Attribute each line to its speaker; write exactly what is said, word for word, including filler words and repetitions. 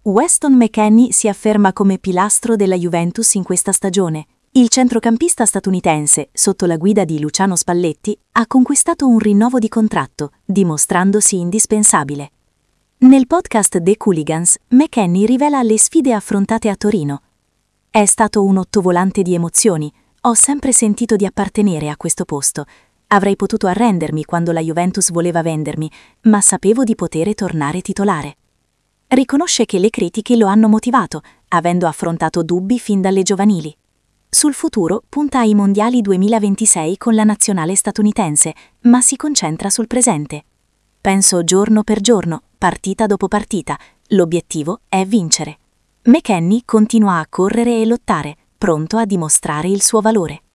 Speaker 1: Weston McKennie si afferma come pilastro della Juventus in questa stagione. Il centrocampista statunitense, sotto la guida di Luciano Spalletti, ha conquistato un rinnovo di contratto, dimostrandosi indispensabile. Nel podcast The Cooligans, McKennie rivela le sfide affrontate a Torino. È stato un ottovolante di emozioni. Ho sempre sentito di appartenere a questo posto. Avrei potuto arrendermi quando la Juventus voleva vendermi, ma sapevo di poter tornare titolare. Riconosce che le critiche lo hanno motivato, avendo affrontato dubbi fin dalle giovanili. Sul futuro punta ai mondiali duemilaventisei con la nazionale statunitense, ma si concentra sul presente. Penso giorno per giorno, partita dopo partita, l'obiettivo è vincere. McKennie continua a correre e lottare, pronto a dimostrare il suo valore.